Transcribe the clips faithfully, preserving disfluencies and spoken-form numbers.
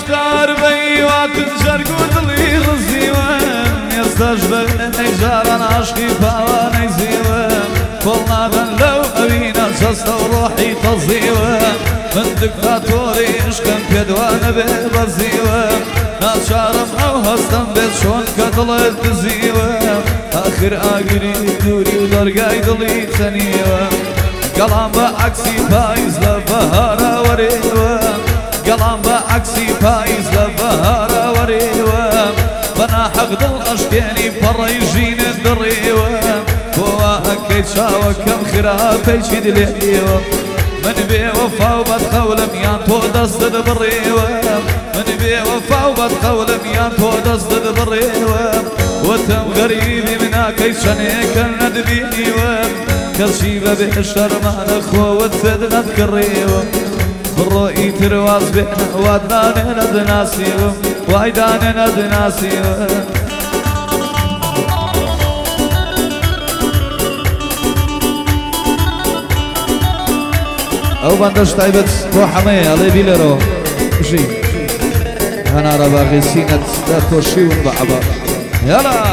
هشتار بيوات جرقود لي غزيوان يستجبل نجاران عشقي باواني زيوان كلنا ذن لو أبينا جست وروحي تزيوان من دكتاتوري عشقا بيدوان ببزيوان ناشارم أو هستم بيت شون كدلت بزيوان آخر آخري دوري ودرقاي دلي تنيوان قلم بعكسي بايز لبهارة وريوان قلم بعكسي بايز لبهارة وريوان بنا حق دل أشكيني برا يجين الدريوان وواهكي شاوك كم خرافي شد ليوان من بي وفا وبتخولم يان تو دست بريوان من بي وفا وبتخولم يان تو دست بريوان وتم غريبي مناكي شنيك الندبيني وان كالشيبة بحشر ما نخوة وتفدنا تكريوان بالرؤي ترواز بحنا وادناني ندناسيوان وايداني ندناسيوان او بندش طيبت بو حمية الله بيلرو شي انا رباغي سينة لا توشيون بعبا يلا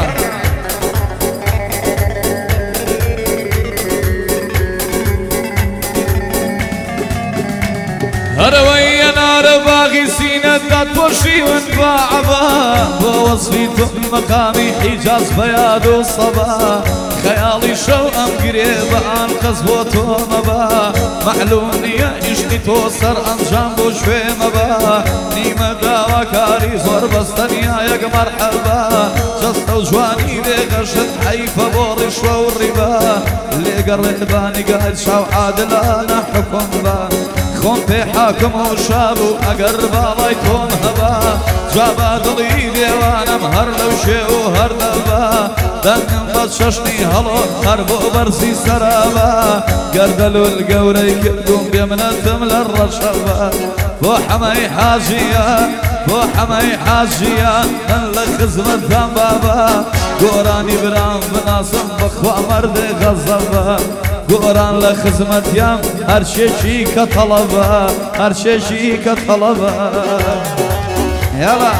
هروي انا رباغي سينة لا توشيون بعبا بوصفيتم مقامي حجاز بياد وصبا خيالي شو ام قريب عن قصبوتو مبا معلومني عشقي توصر انجام بوشوي مبا نيمة داوا كاري زور بس دنيا يق مرحبا جست وجواني دي غشت حيفا بورش والربا اللي قرباني قاعد شاو عادل انا حكم با خون في حاكم وشابو اقرب لايكم هبا جابا دلي ديوانا مهر لو شيو هر دبا دنم بتششني هلو هربو برسي سرابا قردلو القوري كدوم بيمنتم للرشبا بو حمي حاجيا بو حمي حاجيا من لخزمة ذنب بابا قوراني برام بناصم بخوا مرد غزبا قوران لخزمة يام هر شيشي كطلبا هر شيشي كطلبا يلا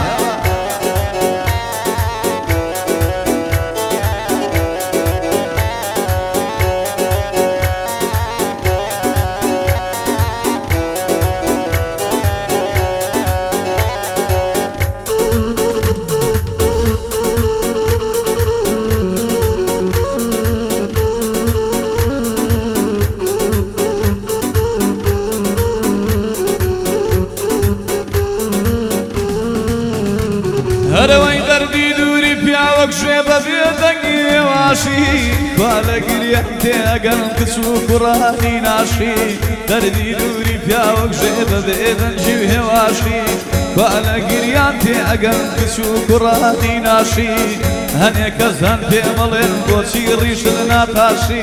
هروي دردي دوري بياوك شيبة بيدني واشي بالا قريتي اقل كسوك وراني ناشي دردي دوري بياوك شيبة بيدني واشي بالا قريتي اقل كسوك وراني ناشي هني كزن بيملين بوشي ريش الناتاشي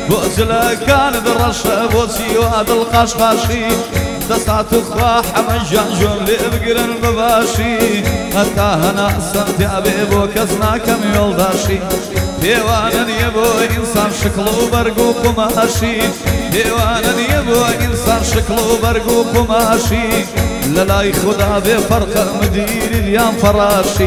بوزلا كان درشة بوشي واد القشقاشي دسعت اخوا حمجان جون لبقرن بباشي حتى هنا سنت ابيبو كزنا كم يولداشي ديوانا يبو انسان شكلو برقو قماشي ديوانا يبو انسان شكلو برقو قماشي للاي خدا بفرق مدير اليام فراشي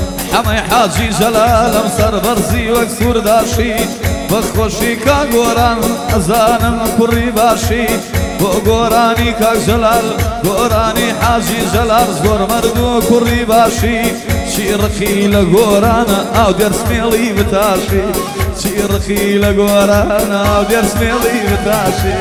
حمي حاجي جلال امسر برزي وكسور داشي بخوشي كاغوران ازانم كري باشي بو قوراني كاك جلال قوراني حاجي جلال زور مردو كري باشي شي رخي لقورانا او درس ميلي بتاشي شي رخي لقورانا او درس ميلي بتاشي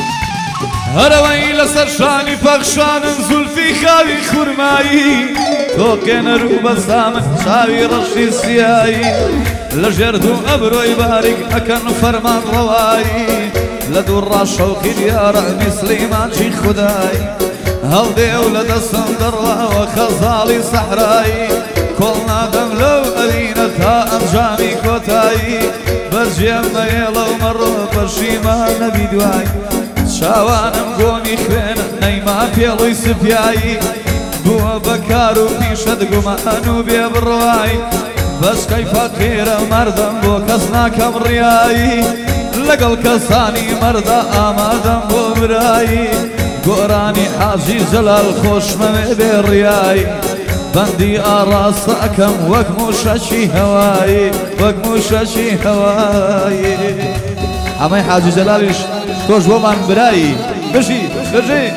هروي لسر شاني فخشان زلفي خاوي خرماي تۆکێنە ڕوو بەسامن چاوی ڕەشی سیایی لە ژێرد و ئەبرۆی باریک ئەکەن فەرمان ڕەوایی لە دوو ڕاشەوقی دیارە میسلیمانجی خودایی هەڵدێ و لە دەستم دەڕواوە خەزاڵی سەحرایی کۆڵ نادەم لەو ئەلینە تا ئەنجامی کۆتایی بەرجێم مەیێڵە و مەڕۆ پەشیمان نەبی دوای چاوانم گۆمی خوێنە نەیما پێڵی سپیایی بووە بەکار و پیشەت گومان و بێ بڕوایی بەشکەی فەقیرە مەردەم بۆ کەس ناکەم ڕیایی لەگەڵ کەسانی مەردە ئامادەم بۆ برایی گۆرانی حاجی جەلال خۆشمەوێ بێ ڕیایی بەندی ئاڕاستە ئەکەم وەک موشەشی هەوایی وەک موشەشی هەوایی ئەمەی حاجی جەلالیش تۆش بۆمان برایی بژی بژی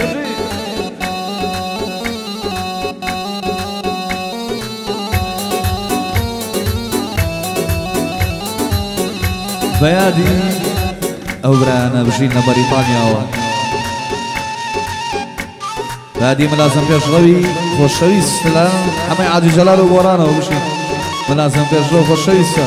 بەیادی ئەو برایانە بژینە بەریتانیاوە بەیادی ملازم پێشڕەوی خۆشەویست لە ئەمەی حاجی جەلال و گۆرانەوە بژین ملازم پێشڕەو خۆشەویستە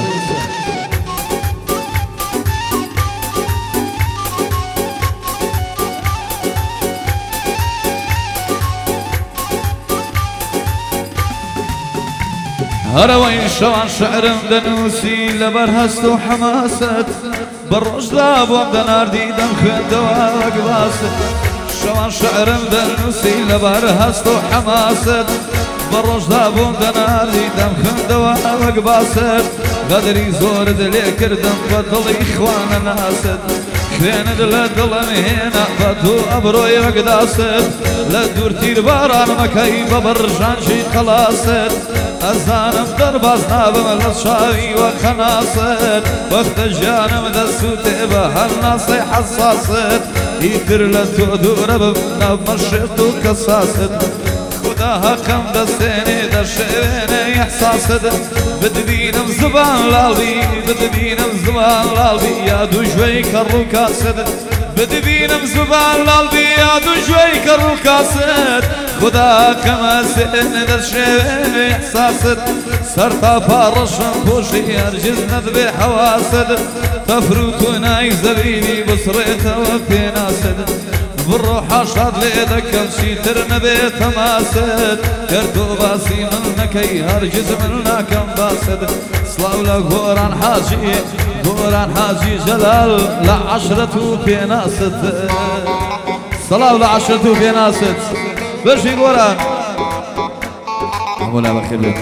هەرەوەی شەوان شعرم دەنووسی لەبەر هەست و حەماست بەڕۆژدا بۆم دەناردی دەم خوێندەوە وەک باست شەوان شعرم دەنووسی لەبەر هەست و حەماست بەڕۆژدا بۆم دەناردی دەم خوێندەوە وەک باست غەدری زۆرت لێ کردم بە دڵی خوانە ناست خوێنت لە دڵم هێنا بە دوو ئەبرۆی وەک داست لە دوورتیر باران مەکەی بە بەڕژانجی قەلاست ئەزانم دەرباز نابمە لە چاوی وە خەناست وەختە ژیانم دەسووتێ بە هەر ناسی حەساست ئیتر لە تۆ دوورە بم ناو مەشێت و کەساست خدا هەقم دەستێنێ دەشێوێنێ ئەحساست بدبینم زبان لاڵبی بدبینم زبان لاڵبی یا دوو ژوەی کەڕ و کاست بدبینم زبان لاڵبی یا دوو ژوەی کەڕ و کاست خدا هەقەمە سێنێ دەشێوێنێ ئەحساست سەر تا پاڕەشم پۆشی هەرگیز نەدبێ حەواست تەفروت و نای زەبینی بسڕێتەوە پێناست بڕۆ حاشاد لێ دەکەم چیتر نەبێت تەماست کردو باسی من نەکەی هەرگیز من ناکەم باست سڵاو لە گۆران حاجی گۆران حاجی جەلال لە عەشرەت و پێناست سڵاو لە عەشرەت و پێناست بەشی گۆران هەموو لا بەخێر بێت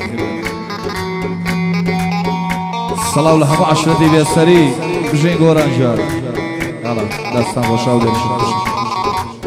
سڵاو لە هەموو عەشرەتی بێسەری بژین گۆران جار دەستان بۆ شاو دێشن